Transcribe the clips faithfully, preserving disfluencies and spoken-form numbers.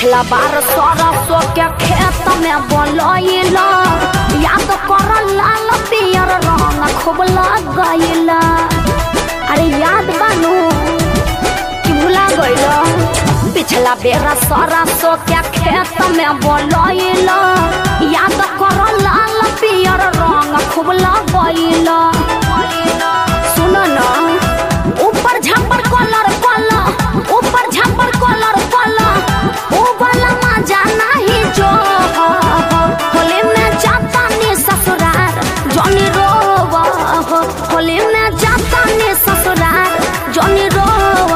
पिछला बार सरसों के खेत में बोलैला याद कर लाल पियर रंग खूब लगैला। अरे याद बानू कि भुला गइला। पिछला बेरा सरसों के खेत में बोलैला याद कर लाल पियर रंग खूब लगैला। सुन ना ऊपर झापर कलर कलर ऊपर झापर कलर कलर ओ वाला मजा नहीं जो होली में जाता नी ससुराल जोनी रोवा होली में जाता नी ससुराल जोनी रोवा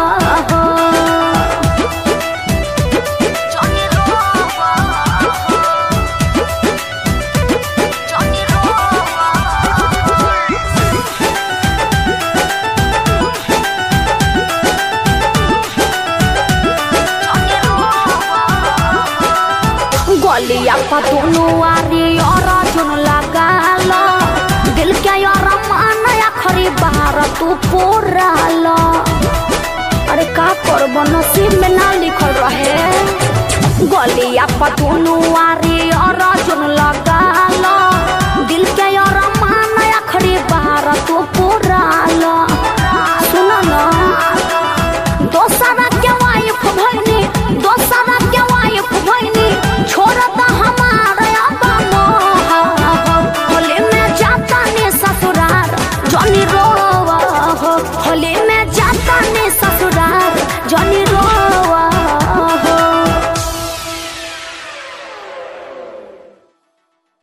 जोनी रोवा जोनी गलिया पर दोनों आरी और जुन लगाल दिल के यार मान आखरी बार तू पोराल। अरे का करब नसीब में ना लिखल रहे। गलिया पर दोनों आरी और जुन लगाल दिल के यार मान आखरी बार तू पोराल। सुन ना